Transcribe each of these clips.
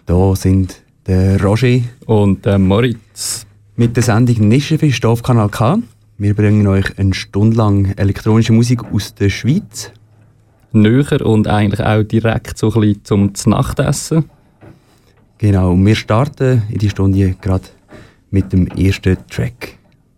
Da sind der Roger und der Moritz mit der Sendung Nischenfisch auf Kanal K. Wir bringen euch eine Stunde lang elektronische Musik aus der Schweiz. Näher und eigentlich auch direkt so ein bisschen zum Nachtessen. Genau, und wir starten in die Stunde gerade mit dem ersten Track.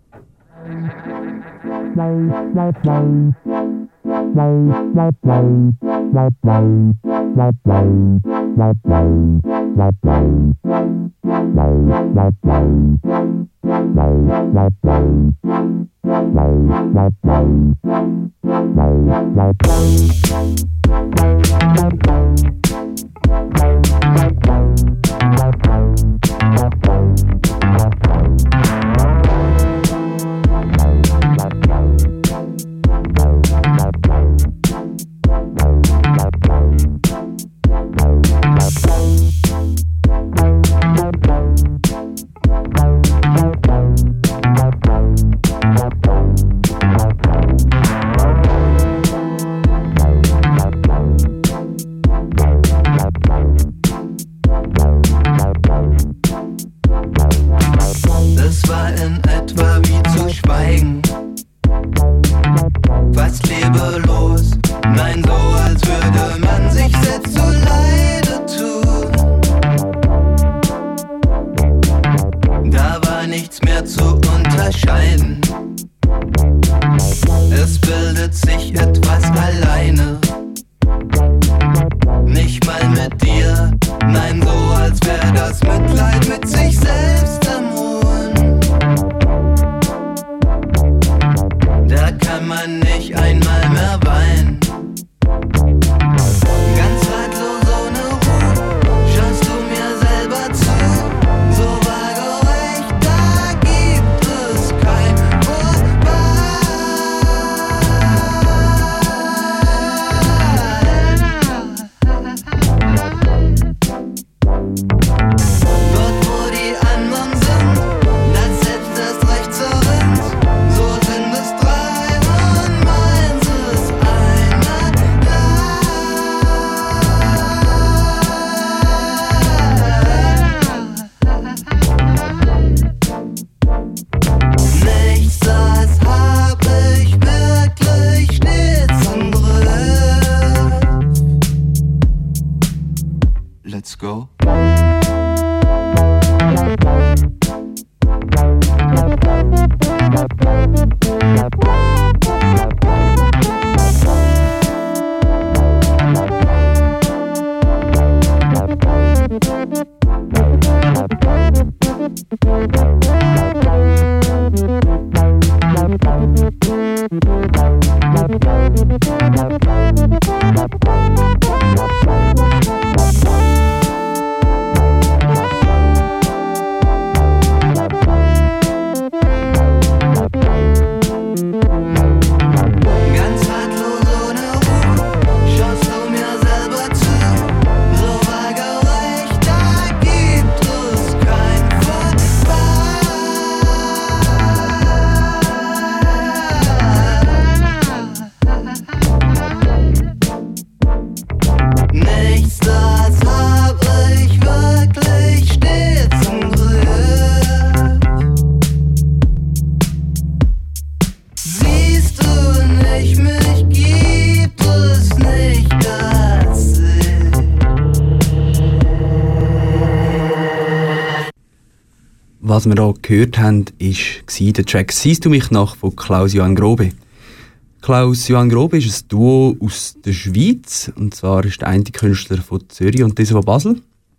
Was wir hier gehört haben, war der Track «Siehst du mich noch» von Klaus-Johann Grobe. Klaus-Johann Grobe ist ein Duo aus der Schweiz. Und zwar ist der eine Künstler von Zürich und dieser von Basel.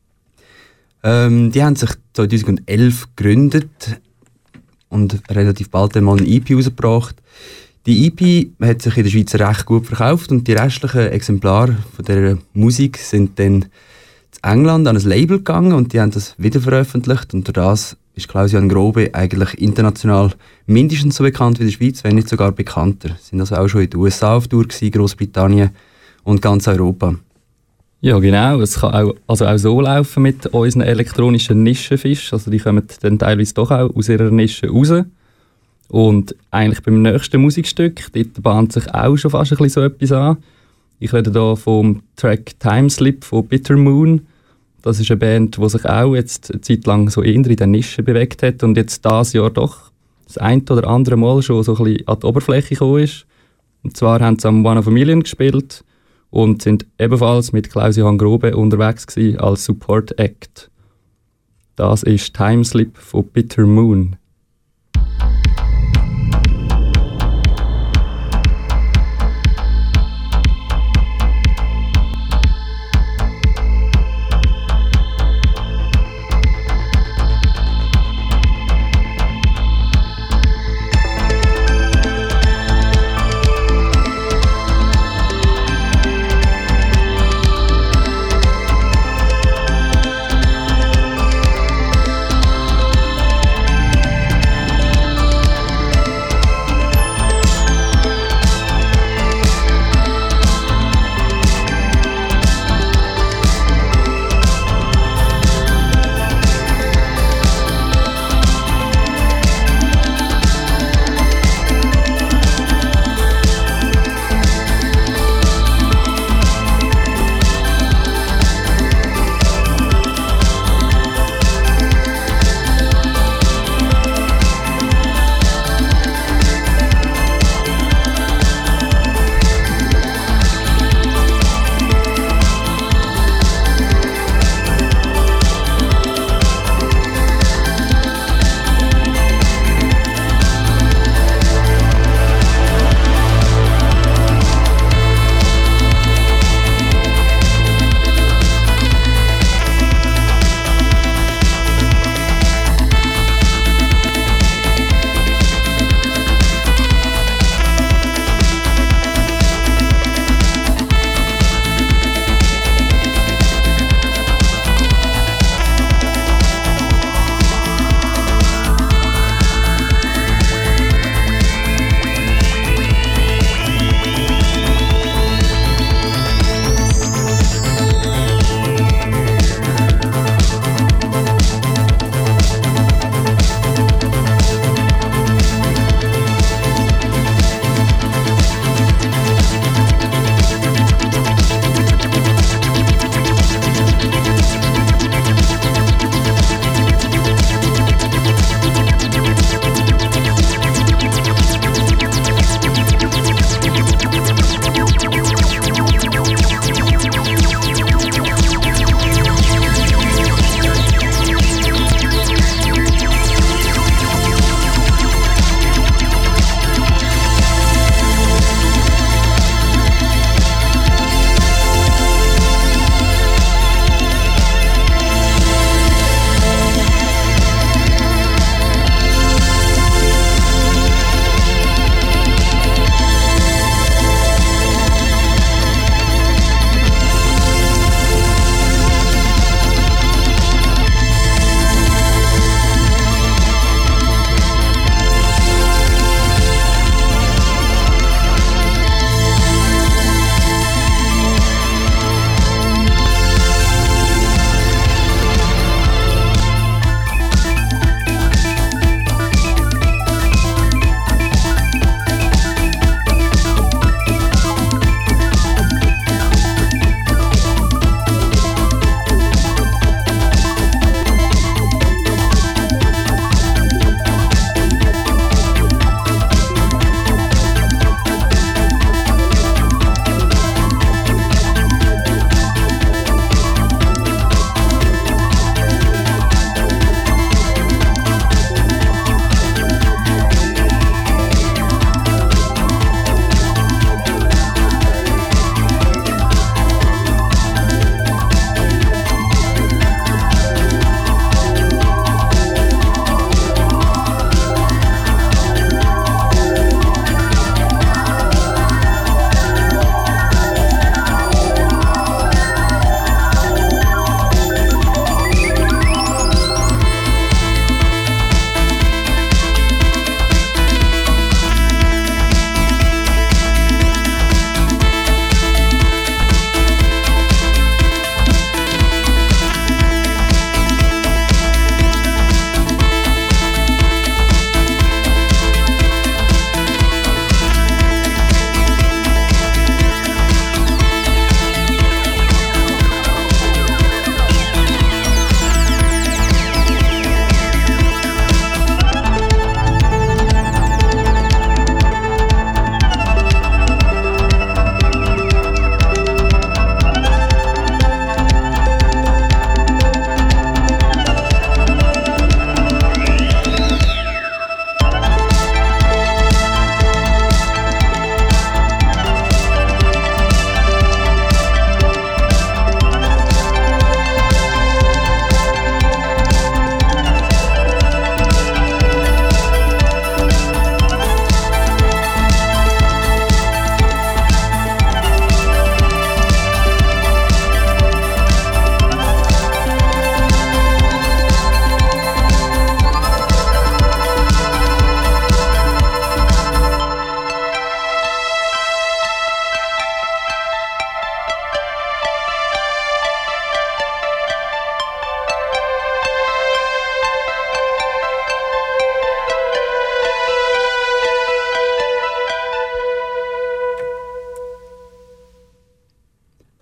Die haben sich 2011 gegründet und relativ bald einmal eine EP rausgebracht. Die EP hat sich in der Schweiz recht gut verkauft und die restlichen Exemplare von dieser Musik sind dann zu England an ein Label gegangen und die haben das wieder veröffentlicht. Und durch das ist Klaus-Johann Grobe eigentlich international mindestens so bekannt wie in der Schweiz, wenn nicht sogar bekannter. Sie sind also auch schon in den USA auf Tour gewesen, Großbritannien und ganz Europa. Ja, genau. Es kann auch so laufen mit unseren elektronischen Nischenfischen. Also die kommen dann teilweise doch auch aus ihrer Nische raus. Und eigentlich beim nächsten Musikstück, dort bahnt sich auch schon fast ein bisschen so etwas an. Ich rede hier vom Track «Timeslip» von Bitter Moon. Das ist eine Band, die sich auch jetzt eine Zeit lang so eher in der Nische bewegt hat und jetzt dieses Jahr doch das ein oder andere Mal schon so ein bisschen an die Oberfläche gekommen ist. Und zwar haben sie am One of a Million gespielt und sind ebenfalls mit Klaus-Johann Grobe unterwegs gewesen als Support Act. Das ist Timeslip von Bitter Moon.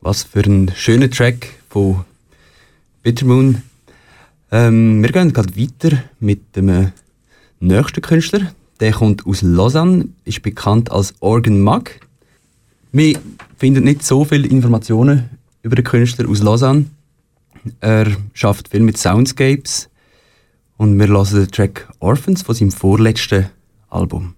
Was für ein schöner Track von Bittermoon. Wir gehen gerade weiter mit dem nächsten Künstler. Der kommt aus Lausanne, ist bekannt als Organ Mug. Wir finden nicht so viele Informationen über den Künstler aus Lausanne. Er arbeitet viel mit Soundscapes. Und wir hören den Track Orphans von seinem vorletzten Album.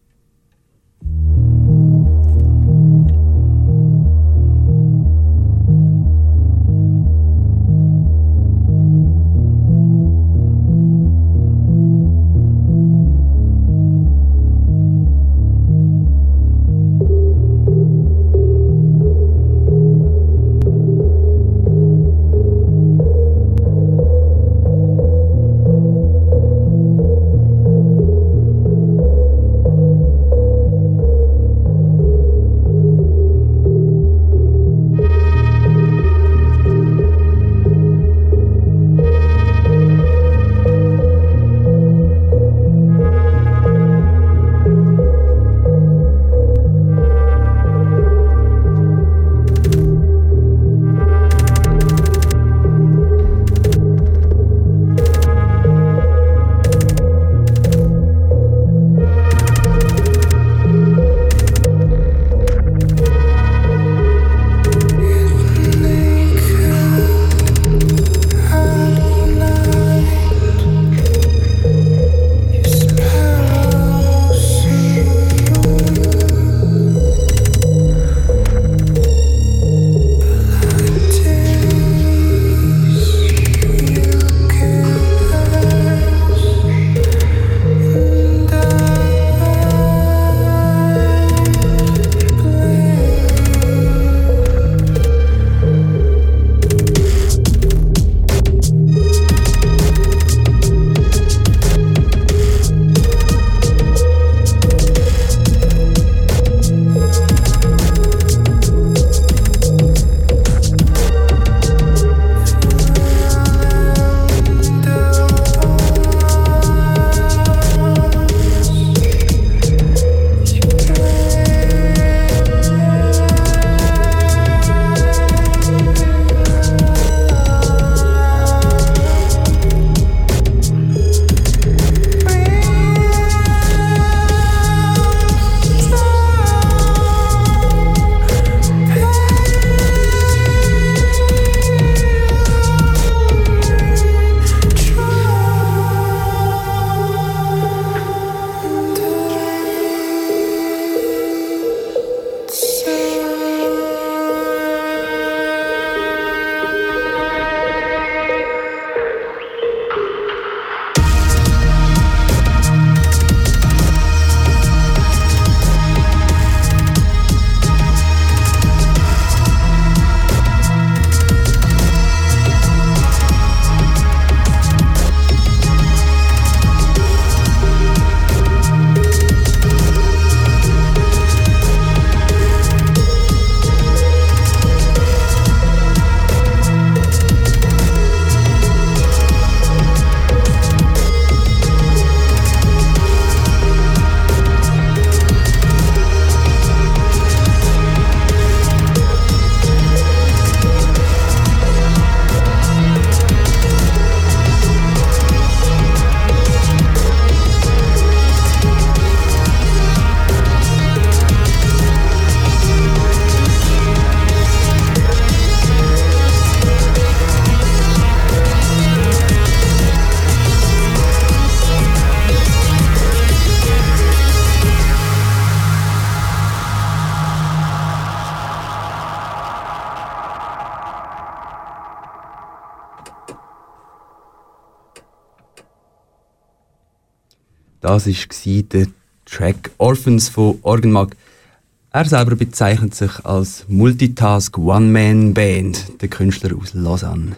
Das war der Track Orphans von Organ Mug. Er selber bezeichnet sich als Multitask One-Man-Band, der Künstler aus Lausanne.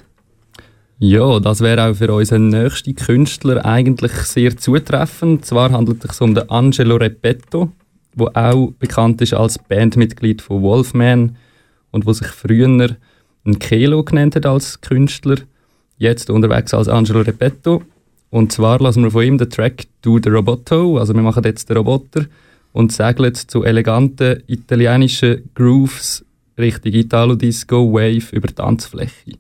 Ja, das wäre auch für unseren nächsten Künstler eigentlich sehr zutreffend. Zwar handelt es sich um den Angelo Repetto, der auch bekannt ist als Bandmitglied von Wolfman und der sich früher einen Kelo genannt hat als Künstler, jetzt unterwegs als Angelo Repetto. Und zwar lassen wir von ihm den Track «Do the Roboto», also wir machen jetzt den Roboter und segeln zu eleganten italienischen Grooves Richtig Italo-Disco, Wave über die Tanzfläche.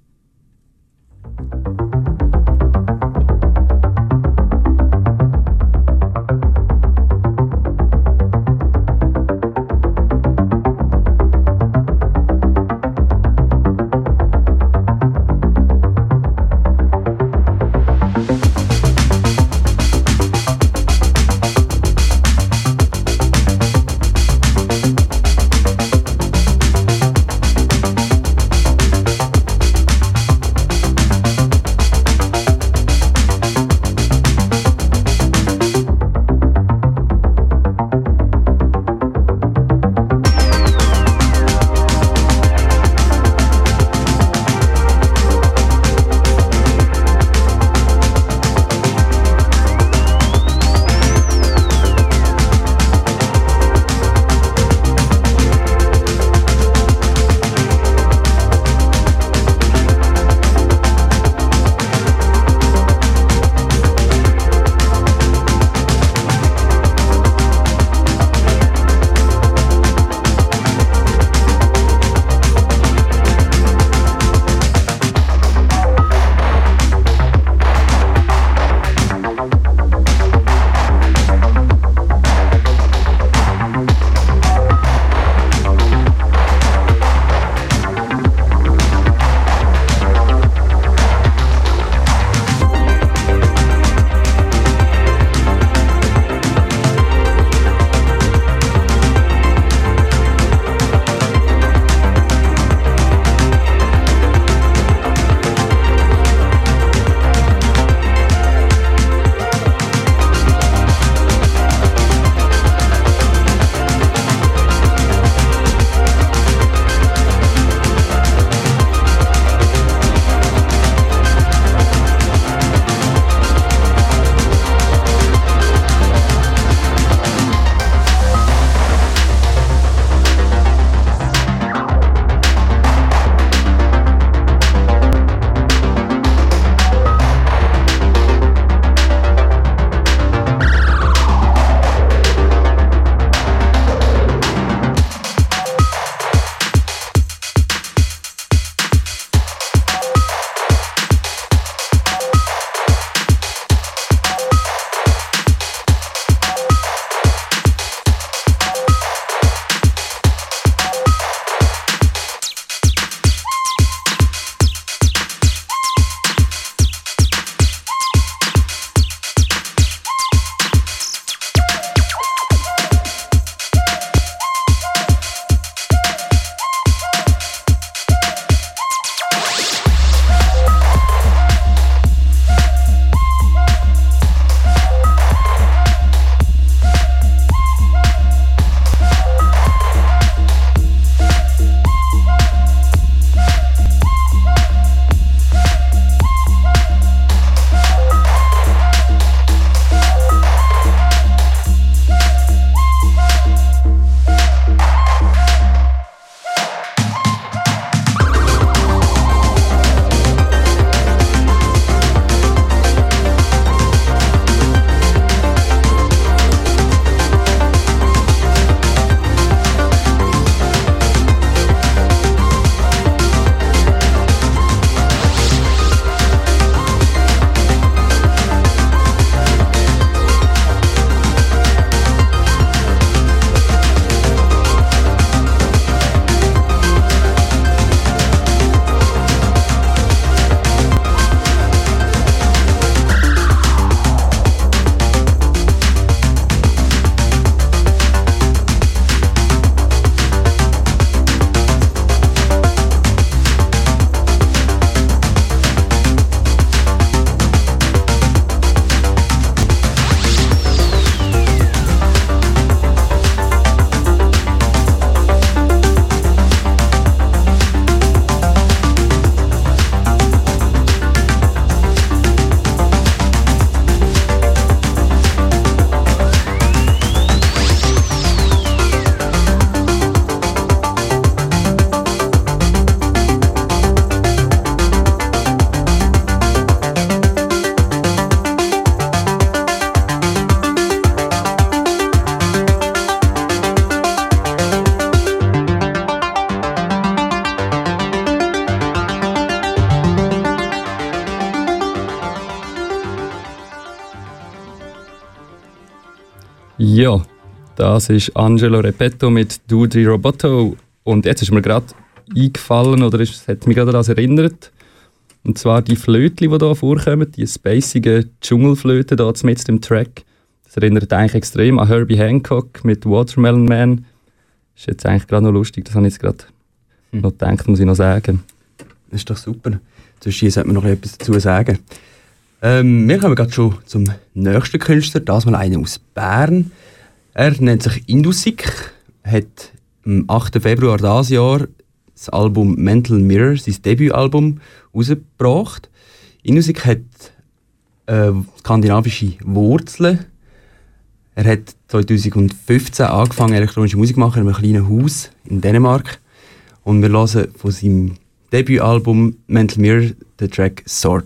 Ja, das ist Angelo Repetto mit «Du di Roboto». Und jetzt ist mir gerade eingefallen, oder es hat mich gerade an das erinnert. Und zwar die Flötchen, die hier vorkommen, die spacigen Dschungelflöten hier mit dem Track. Das erinnert eigentlich extrem an Herbie Hancock mit «Watermelon Man». Ist jetzt eigentlich gerade noch lustig, das habe ich jetzt gerade noch gedacht, muss ich noch sagen. Das ist doch super. Zwischen sollte man noch etwas dazu sagen. Wir kommen gerade schon zum nächsten Künstler, das mal einer aus Bern. Er nennt sich Indusik, hat am 8. Februar dieses Jahr das Album Mental Mirror, sein Debütalbum, rausgebracht. Indusik hat skandinavische Wurzeln. Er hat 2015 angefangen, elektronische Musik zu machen in einem kleinen Haus in Dänemark. Und wir hören von seinem Debütalbum Mental Mirror den Track Sort.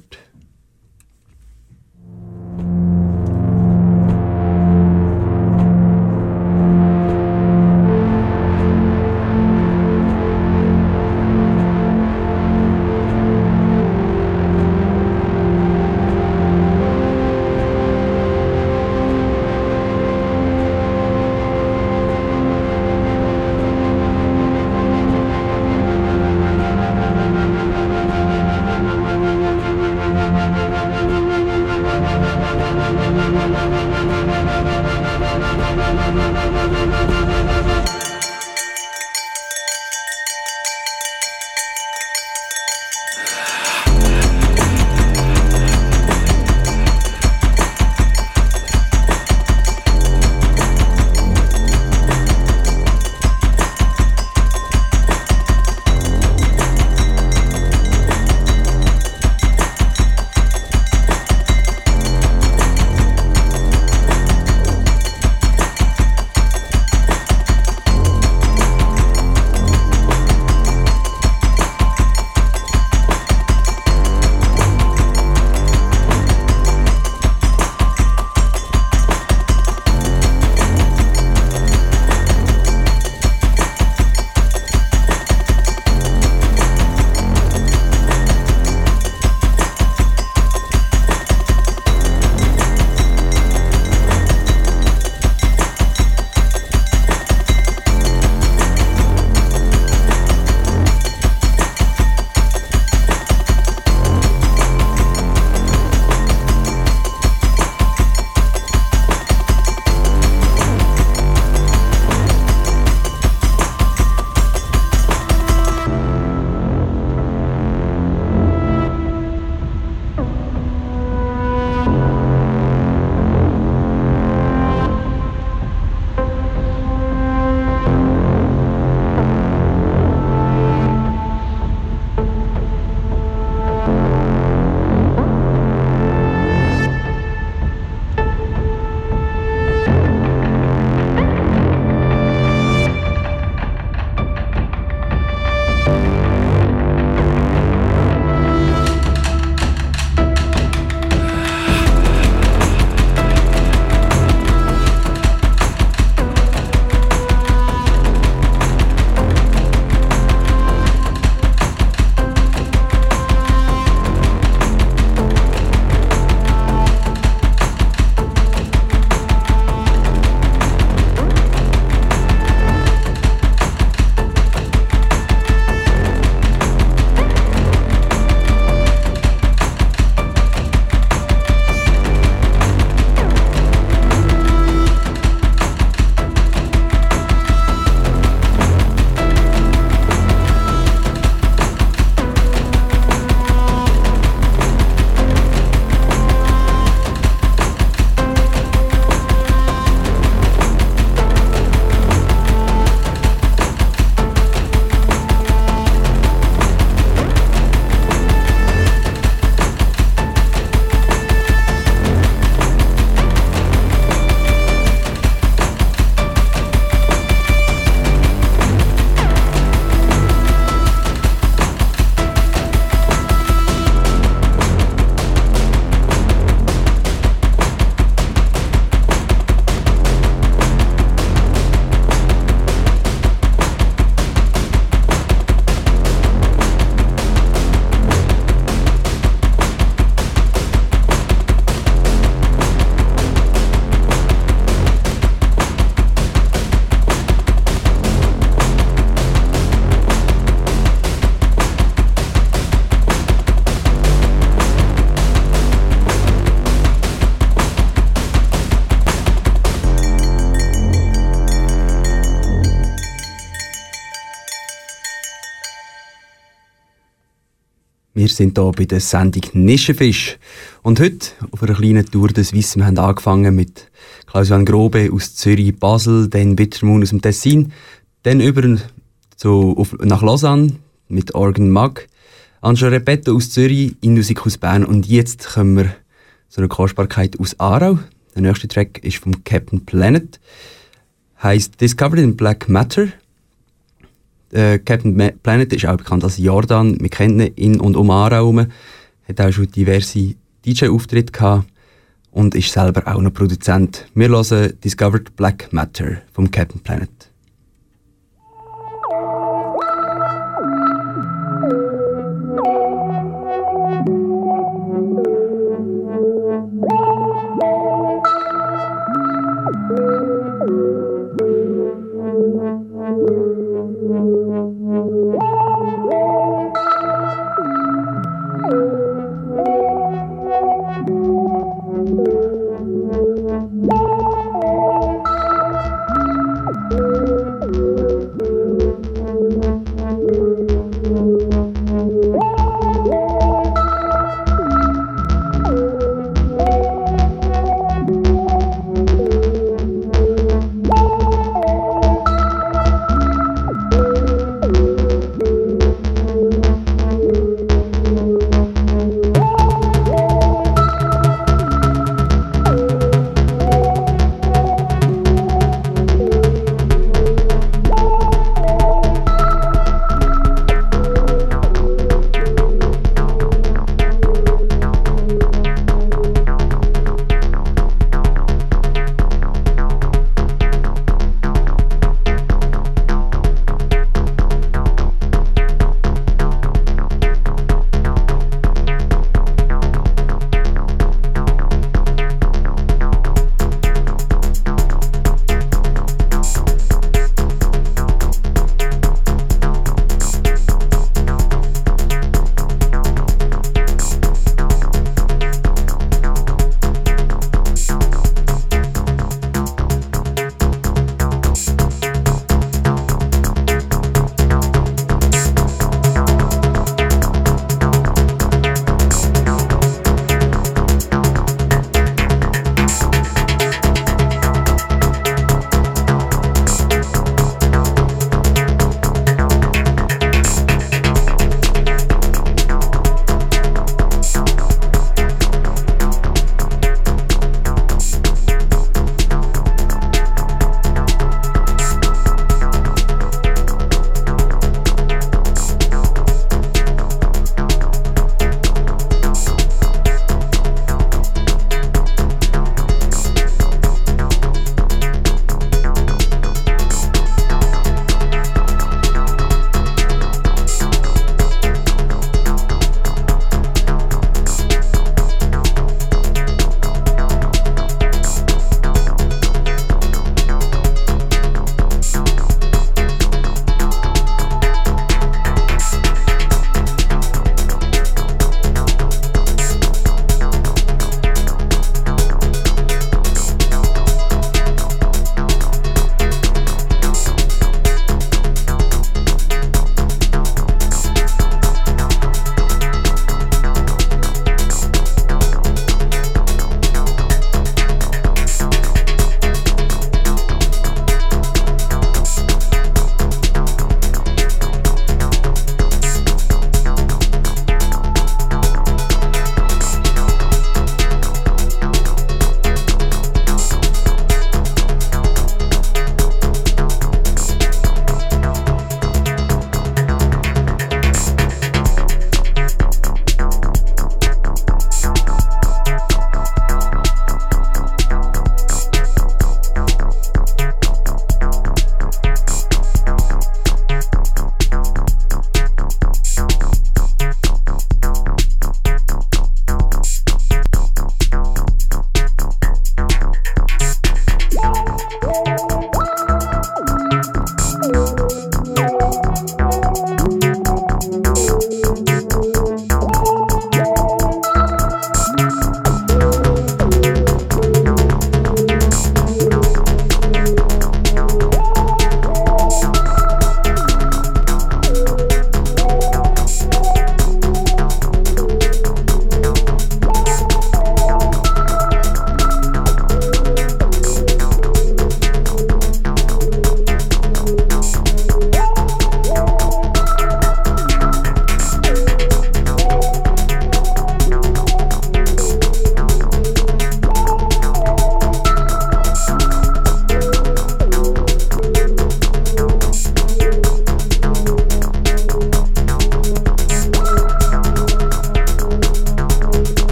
Wir sind hier bei der Sendung Nischenfisch. Und heute auf einer kleinen Tour de Suisse. Wir haben angefangen mit Klaus-Johann Grobe aus Zürich, Basel, dann Bittermoon aus dem Tessin, dann über nach Lausanne mit Organ Mag, Angelo Repetto aus Zürich, Indusik aus Bern und jetzt kommen wir zu einer Kostbarkeit aus Aarau. Der nächste Track ist vom Captain Planet, heisst Discovered in Black Matter. Captain Planet ist auch bekannt als Jordan. Wir kennen ihn in und um Aarau herum. Hat auch schon diverse DJ-Auftritte gehabt und ist selber auch noch Produzent. Wir hören Discovered Black Matter vom Captain Planet.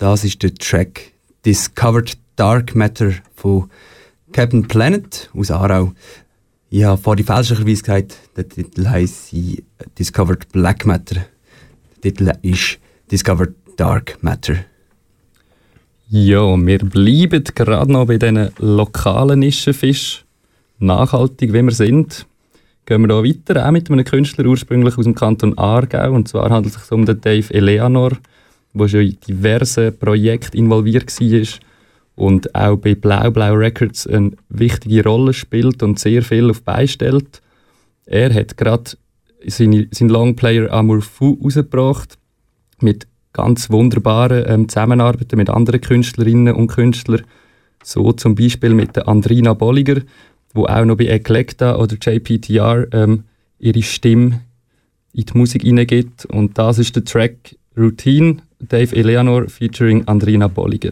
Das ist der Track Discovered Dark Matter von Captain Planet aus Aarau. Ich habe vorhin fälschlicherweise gesagt, der Titel heisst Discovered Black Matter. Der Titel ist Discovered Dark Matter. Ja, wir bleiben gerade noch bei diesen lokalen Nischenfisch. Nachhaltig, wie wir sind, gehen wir hier weiter, auch mit einem Künstler ursprünglich aus dem Kanton Aargau. Und zwar handelt es sich um den Dave Eleanor, der schon in diversen Projekten involviert war und auch bei Blau Blau Records eine wichtige Rolle spielt und sehr viel auf beistellt. Er hat gerade seinen Longplayer Amour Fou rausgebracht, mit ganz wunderbaren Zusammenarbeiten mit anderen Künstlerinnen und Künstlern, so zum Beispiel mit der Andrina Bolliger, wo auch noch bei Eclecta oder JPTR ihre Stimme in die Musik hineingibt. Und das ist der Track Routine, Dave Eleanor featuring Andrina Bolliger.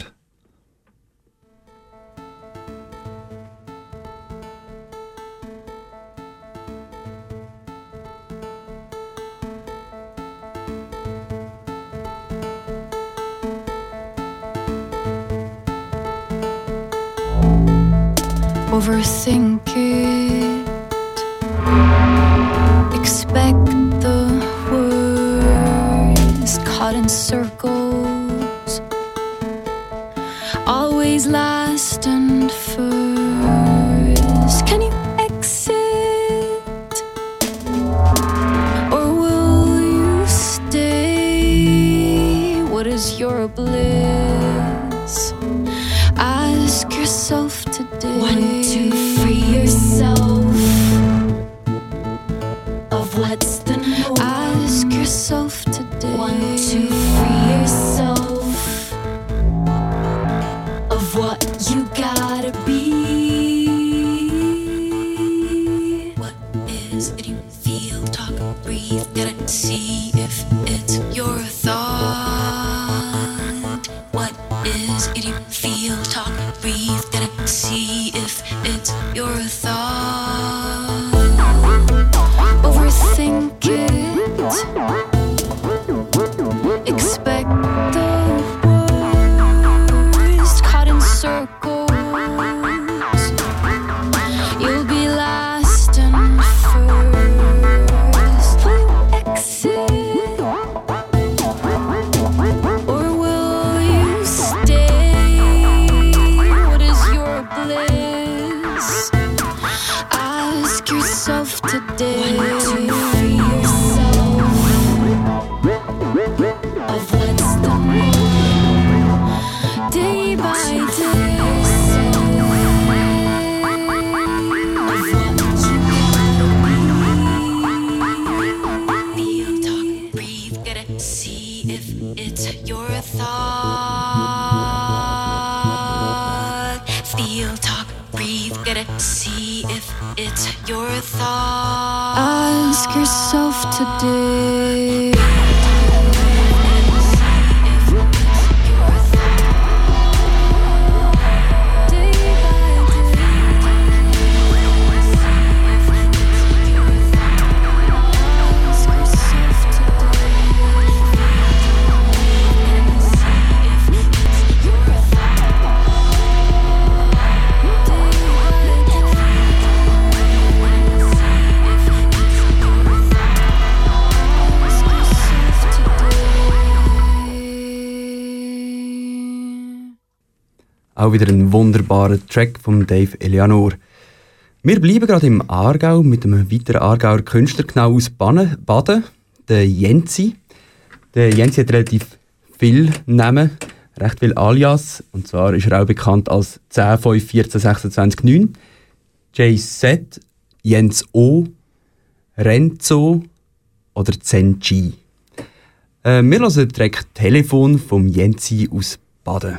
Overthink it. Expect the words caught in circles. Always last and first. Can you exit? Or will you stay? What is your bliss? Ask yourself today. Want to free yourself of what's the norm. Ask yourself today. Want to free yourself of what you gotta be. What is it you feel? Talk, breathe, gotta see if it's your thought. What is it you feel? Talk, breathe, gotta see if it's your thought. Overthink it. Expect the worst caught in circles. You'll be last and first. Will you exit? Or will you stay? What is your bliss? Ask yourself today. Want to free yourself of what's the norm. Day by day. Of what you gotta be. Feel, talk, breathe, gotta see if it's your thought. Feel, talk, breathe, gotta see if it's your thought. Ask yourself today. Auch wieder ein wunderbarer Track von Dave Eleanor. Wir bleiben gerade im Aargau mit einem weiteren Aargauer Künstler, genau aus Baden, der Jensi. Der Jensi hat relativ viel Namen, recht viel Alias. Und zwar ist er auch bekannt als 10, 5, 14, 26, 9, JZ, Jens O, Renzo oder Zenji. Wir hören den Track Telefon vom Jensi aus Baden.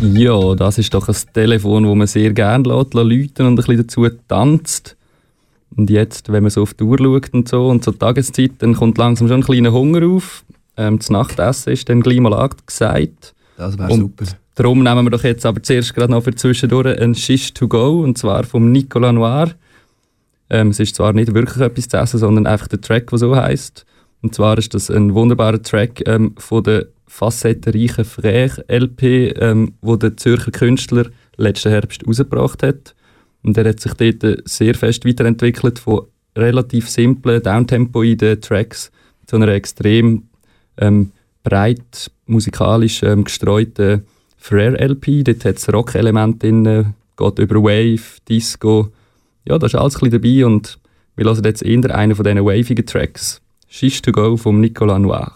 Ja, das ist doch ein Telefon, das man sehr gerne läuten und ein bisschen dazu tanzt. Und jetzt, wenn man so auf die Uhr schaut und zur Tageszeit, dann kommt langsam schon ein kleiner Hunger auf. Das Nachtessen ist dann gleich mal angesagt. Das wäre super. Darum nehmen wir doch jetzt aber zuerst gerade noch für zwischendurch ein Shish to go, und zwar vom Nicolas Noir. Es ist zwar nicht wirklich etwas zu essen, sondern einfach der Track, der so heisst. Und zwar ist das ein wunderbarer Track von der facettenreichen Frère LP, wo der Zürcher Künstler letzten Herbst rausgebracht hat. Und er hat sich dort sehr fest weiterentwickelt von relativ simplen, downtempoiden Tracks zu einer extrem breit musikalisch gestreuten Frère LP. Dort hat es Rock-Elemente drin, geht über Wave, Disco. Ja, da ist alles ein bisschen dabei und wir hören jetzt eher einen von diesen wavigen Tracks. Shish to go vom Nicolas Noir.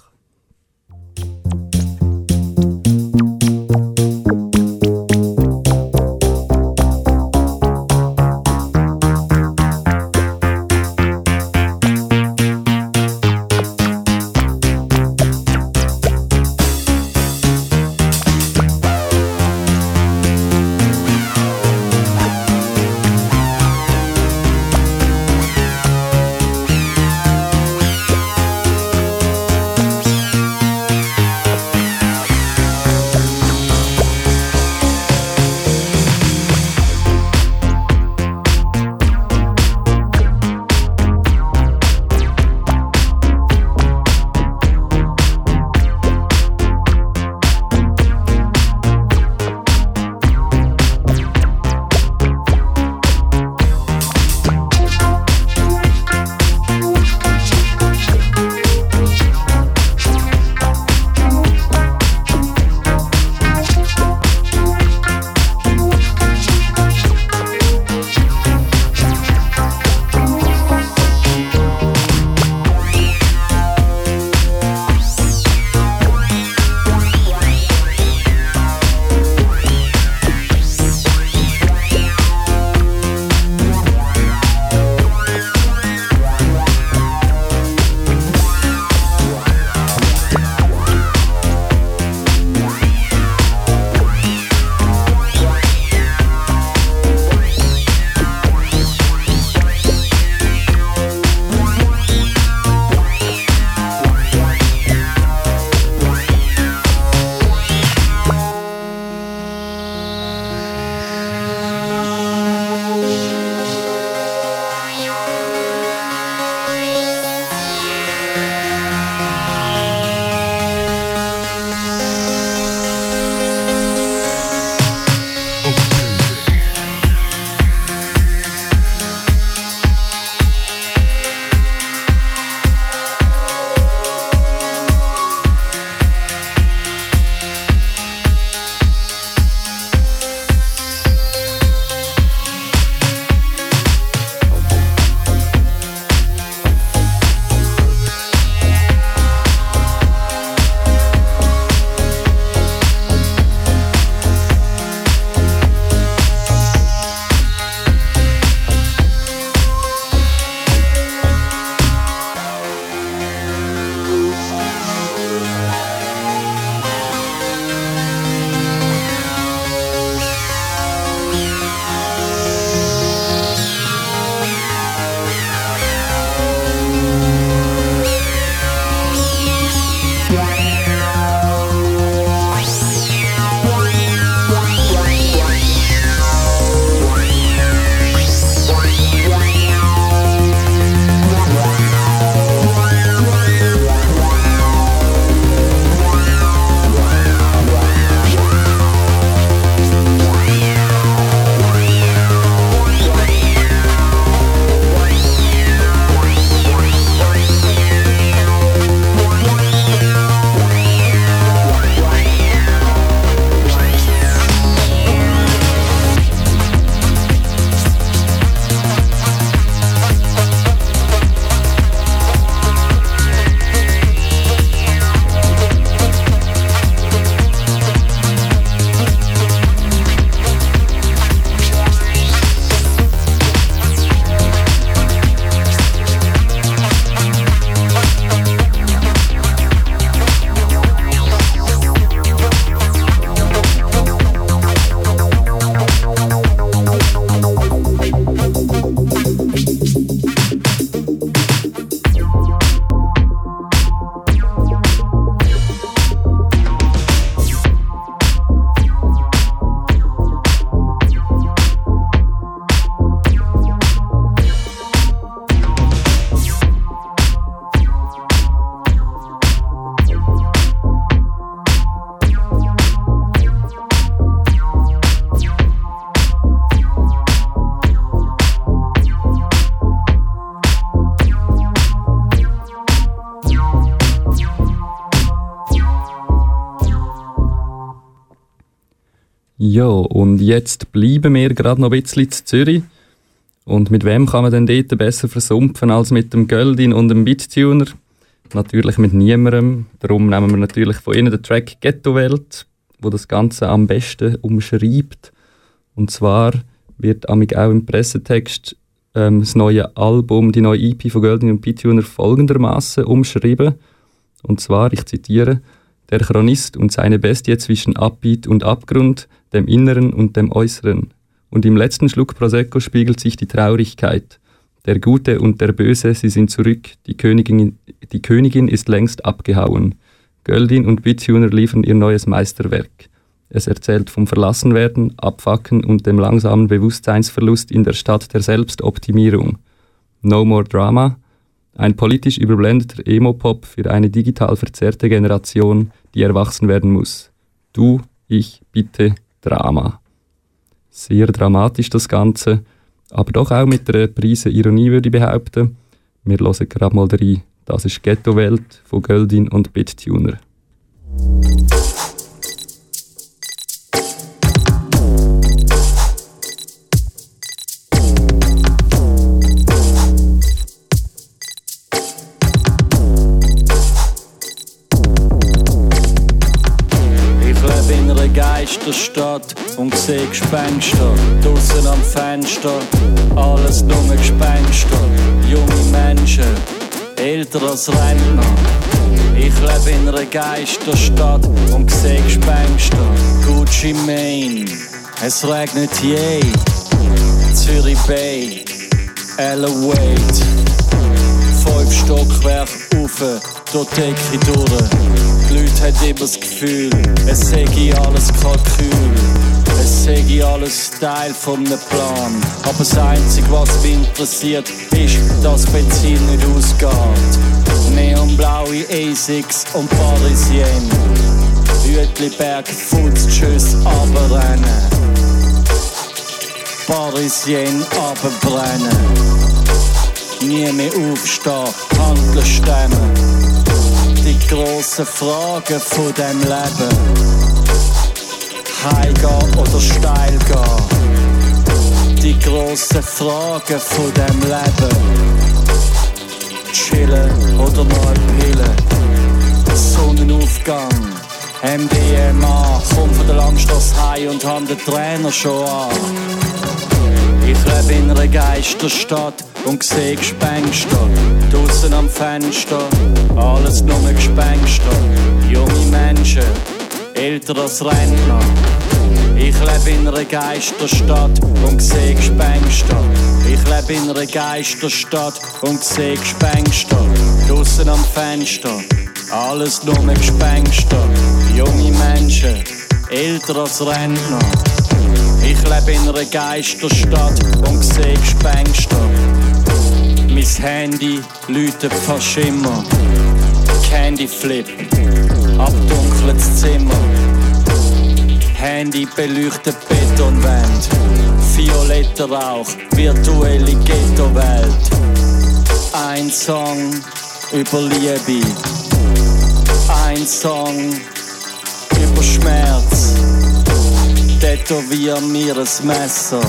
Ja, und jetzt bleiben wir gerade noch ein bisschen in Zürich. Und mit wem kann man denn dort besser versumpfen als mit dem Göldin und dem BitTuner? Natürlich mit niemandem. Darum nehmen wir natürlich von ihnen den Track «Ghetto Welt», wo das Ganze am besten umschreibt. Und zwar wird auch im Pressetext das neue Album, die neue EP von Göldin und BitTuner folgendermaßen umschrieben. Und zwar, ich zitiere: «Der Chronist und seine Bestie zwischen Abbiet und Abgrund, dem Inneren und dem Äußeren. Und im letzten Schluck Prosecco spiegelt sich die Traurigkeit. Der Gute und der Böse, sie sind zurück, die Königin ist längst abgehauen. Göldin und BitTuner liefern ihr neues Meisterwerk. Es erzählt vom Verlassenwerden, Abfacken und dem langsamen Bewusstseinsverlust in der Stadt der Selbstoptimierung. No more drama. Ein politisch überblendeter Emo-Pop für eine digital verzerrte Generation, die erwachsen werden muss. Du, ich, bitte, Drama.» Sehr dramatisch das Ganze, aber doch auch mit einer Prise Ironie, würde ich behaupten. Wir hören gerade mal rein. Das ist «Ghetto Welt» von Göldin und BitTuner. Geisterstadt und seh Gespenster, draussen am Fenster, alles nur Gespenster, junge Menschen, älter als Rentner. Ich lebe in einer Geisterstadt und seh Gespenster, Gucci Mane, es regnet je, Zürich Bay, Elevate, 5 Stockwerke rauf, durch die Decke durch. Die Leute haben immer das Gefühl, es sei alles Kalkül, es sei alles Teil von einem Plan. Aber das Einzige, was mich interessiert, ist, dass Benzin nicht ausgeht. Neonblaue Asics und Parisien, Hütliberg, Futz, tschüss, abrennen. Parisien, abbrennen. Nie mehr aufstehen, Handeln stemmen. Die grossen Fragen von dem Leben. Heimgehen oder steil gehen. Die grossen Fragen von dem Leben. Chillen oder noch eine Pille. Sonnenaufgang, MDMA. Komm von der Langstrasse heim und hab den Trainer schon an. Ich lebe in einer Geisterstadt und seh Gespenster. Draussen am Fenster, alles nur Gespenster. Junge Menschen, älter als Rentner. Ich lebe in einer Geisterstadt und seh Gespenster. Ich lebe in einer Geisterstadt und seh Gespenster. Draussen am Fenster, alles nur Gespenster. Junge Menschen, älter als Rentner. Ich lebe in einer Geisterstadt und seh Gespenster. Mein Handy läutet fast immer. Candy Flip, abdunkeltes Zimmer. Handy beleuchtet Betonwand. Violetter Rauch, virtuelle Ghetto-Welt. Ein Song über Liebe. Ein Song über Schmerz. Tätowier mir ein Messer.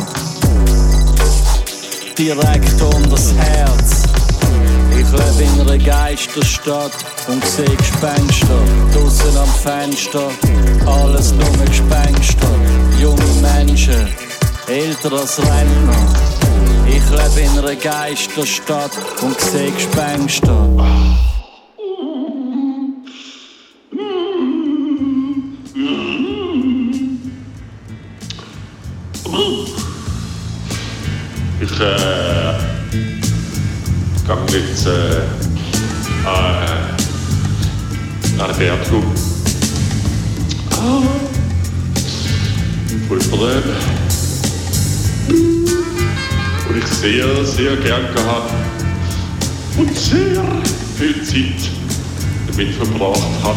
Direkt unters Herz. Ich lebe in einer Geisterstadt und seh Gespenster. Draussen am Fenster, alles nur Gespenster. Junge Menschen, älter als Rentner. Ich lebe in einer Geisterstadt und seh Gespenster. Ich gehe jetzt an den Berg hoch. Und ich sehr, sehr gern gehabt und sehr viel Zeit damit verbracht habe.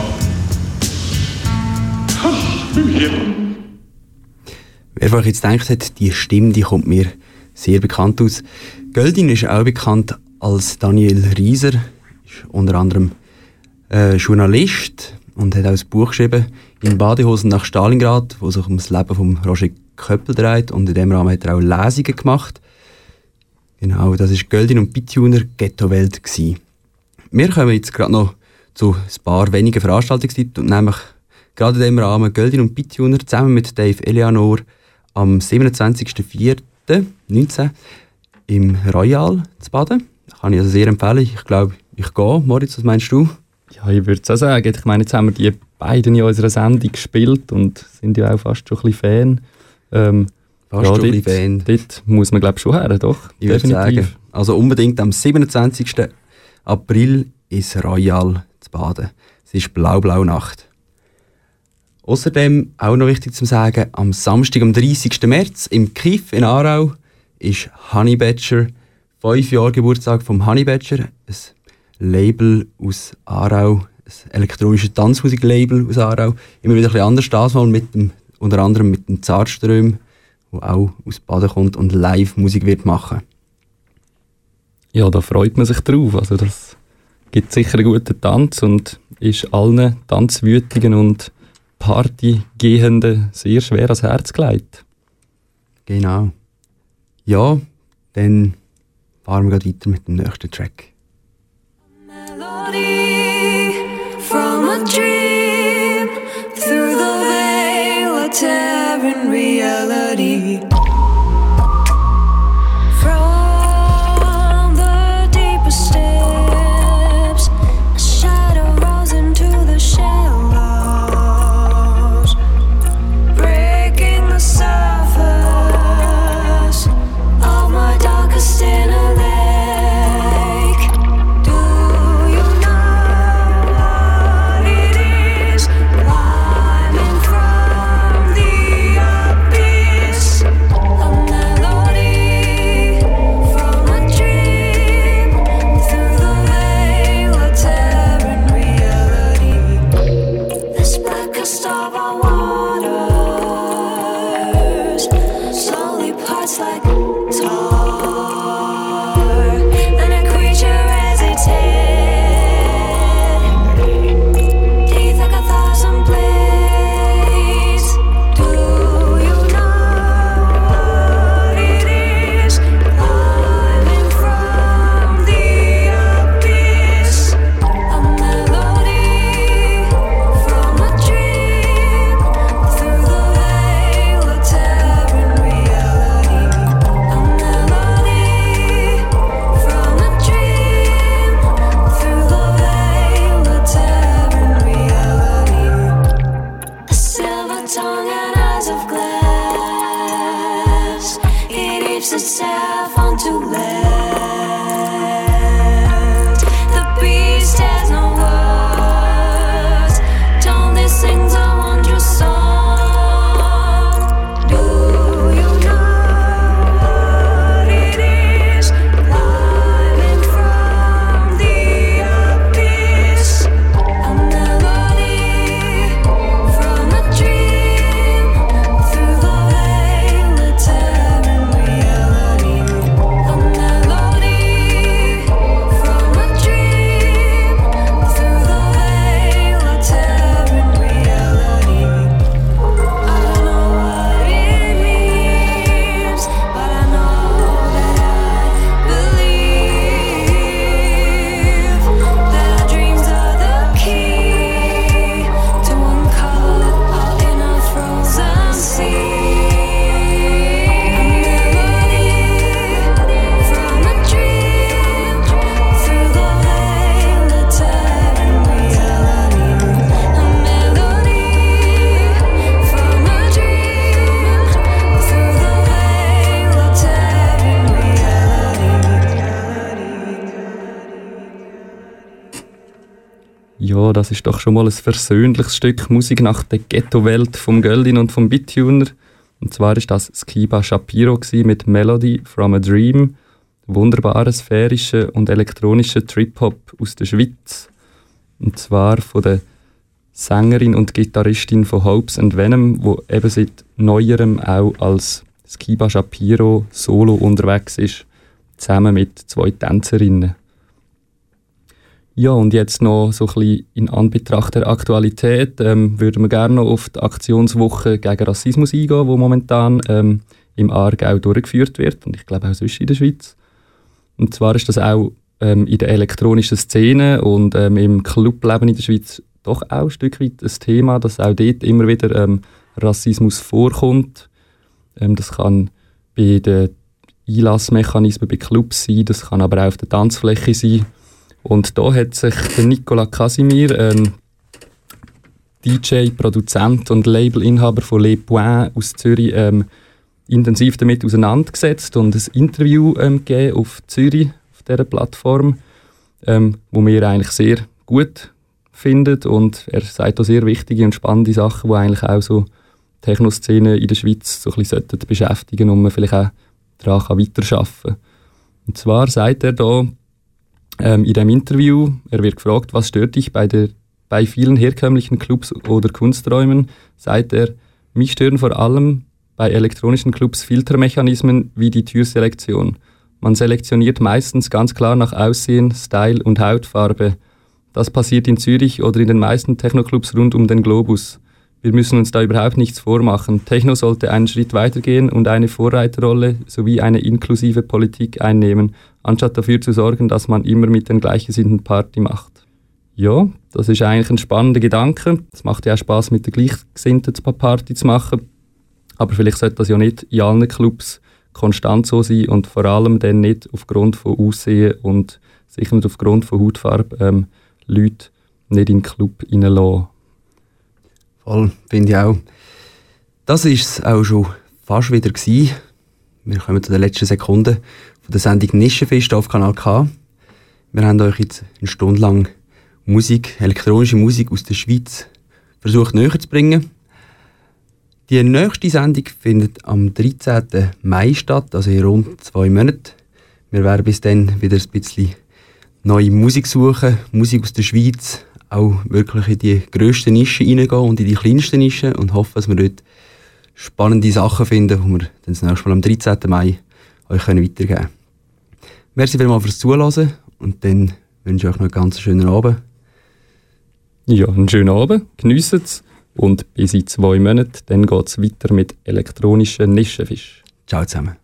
Ach, mit dem Hirn. Wer von euch jetzt denkt hat, die Stimme, die kommt mir sehr bekannt aus. Göldin ist auch bekannt als Daniel Rieser, ist unter anderem Journalist, und hat auch ein Buch geschrieben, «In Badehosen nach Stalingrad», wo sich um das Leben von Roger Köppel dreht, und in dem Rahmen hat er auch Lesungen gemacht. Genau, das war Göldin und Bituner Ghetto-Welt. Wir kommen jetzt gerade noch zu ein paar wenigen Veranstaltungstiteln, nämlich gerade in dem Rahmen Göldin und Bituner zusammen mit Dave Eleanor am 27.04.19 im Royal zu Baden. Das kann ich also sehr empfehlen. Ich glaube, ich gehe. Moritz, was meinst du? Ja, ich würde es auch sagen. Ich meine, jetzt haben wir die beiden in unserer Sendung gespielt und sind ja auch fast schon ein bisschen Fan. Fast schon ein bisschen Fan. Dort muss man, glaube ich, schon her, doch? Ich würde sagen, also unbedingt am 27. April ins Royal zu Baden. Es ist blau-blau Nacht. Außerdem, auch noch wichtig zu sagen, am Samstag, am 30. März im Kiff in Aarau ist Honey Badger, 5 Jahre Geburtstag vom Honey Badger, ein Label aus Aarau, ein elektronisches Tanzmusiklabel aus Aarau. Immer wieder ein bisschen anders, das mal unter anderem mit dem Zartström, der auch aus Baden kommt und Live-Musik wird machen. Ja, da freut man sich drauf. Also das gibt sicher einen guten Tanz und ist allen Tanzwütigen und Partygehenden sehr schwer ans Herz gelegt. Genau. Ja, dann fahren wir weiter mit dem nächsten Track. Melody from a dream through the veil of tearing reality. From the deepest depths, a shadow rolls into the shallows, breaking the surface of my darkest inner lake. Do you know what it is? Climbing from the abyss, a melody from a dream through the veil of tearing reality. This blackest of our waters slowly parts like tar, and a creature as its head, teeth like 1,000 blades. Do you know what it is? Climbing from the abyss, a melody from a dream through the veil of tearing reality. A melody from a dream through the veil of tearing reality. A silver tongue and eyes of glass, it heaps itself onto land. The beast has no words, only sings a wondrous song. Do you know what it is? Climbing from the abyss, a melody from a dream through the veil of tearing reality. A melody from a dream through the veil of tearing reality. I don't know what it means, but I know that I believe that our dreams are the key to uncover our inner frozen sea. A melody from a dream through the veil of tearing reality. A melody from a dream through the veil of tearing reality. Ja, das ist doch schon mal ein versöhnliches Stück Musik nach der Ghetto-Welt vom Göldin und vom Bituner. Und zwar ist das Skiba Shapiro mit Melody from a Dream, wunderbaren sphärischen und elektronischen Trip-Hop aus der Schweiz. Und zwar von der Sängerin und Gitarristin von Hopes and Venom, die eben seit Neuerem auch als Skiba Shapiro solo unterwegs ist, zusammen mit 2 Tänzerinnen. Ja, und jetzt noch so ein bisschen in Anbetracht der Aktualität würden wir gerne noch auf die Aktionswoche gegen Rassismus eingehen, die momentan im Aargau durchgeführt wird und ich glaube auch sonst in der Schweiz. Und zwar ist das auch in der elektronischen Szene und im Clubleben in der Schweiz doch auch ein Stück weit ein Thema, dass auch dort immer wieder Rassismus vorkommt. Das kann bei den Einlassmechanismen bei Clubs sein, das kann aber auch auf der Tanzfläche sein. Und da hat sich der Nicolas Casimir, DJ, Produzent und Labelinhaber von Les Points aus Zürich, intensiv damit auseinandergesetzt und ein Interview gegeben auf Zürich, auf dieser Plattform, wo wir eigentlich sehr gut finden. Und er sagt auch sehr wichtige und spannende Sachen, die eigentlich auch so die Techno-Szene in der Schweiz so ein bisschen beschäftigen und man vielleicht auch daran weiterarbeiten kann. Und zwar sagt er da in dem Interview, er wird gefragt, was stört dich bei vielen herkömmlichen Clubs oder Kunsträumen, sagt er, mich stören vor allem bei elektronischen Clubs Filtermechanismen wie die Türselektion. Man selektioniert meistens ganz klar nach Aussehen, Style und Hautfarbe. Das passiert in Zürich oder in den meisten Techno-Clubs rund um den Globus. Wir müssen uns da überhaupt nichts vormachen. Techno sollte einen Schritt weitergehen und eine Vorreiterrolle sowie eine inklusive Politik einnehmen, anstatt dafür zu sorgen, dass man immer mit den Gleichgesinnten Party macht. Ja, das ist eigentlich ein spannender Gedanke. Es macht ja auch Spass, mit den Gleichgesinnten Party zu machen. Aber vielleicht sollte das ja nicht in allen Clubs konstant so sein und vor allem dann nicht aufgrund von Aussehen und sicher nicht aufgrund von Hautfarbe Leute nicht in den Club reinlassen. Voll, finde ich auch. Das war es auch schon fast wieder gewesen. Wir kommen zu den letzten Sekunden von der Sendung Nischenfest auf Kanal K. Wir haben euch jetzt eine Stunde lang Musik, elektronische Musik aus der Schweiz versucht näher zu bringen. Die nächste Sendung findet am 13. Mai statt, also in rund 2 Monaten. Wir werden bis dann wieder ein bisschen neue Musik suchen, Musik aus der Schweiz, auch wirklich in die grössten Nischen reingehen und in die kleinsten Nischen und hoffen, dass wir dort spannende Sachen finden, die wir dann das nächste Mal am 13. Mai euch weitergeben können. Merci vielmals fürs Zuhören und dann wünsche ich euch noch einen ganz schönen Abend. Ja, einen schönen Abend, geniessen es und bis in 2 Monaten, dann geht es weiter mit elektronischen Nischenfisch. Ciao zusammen.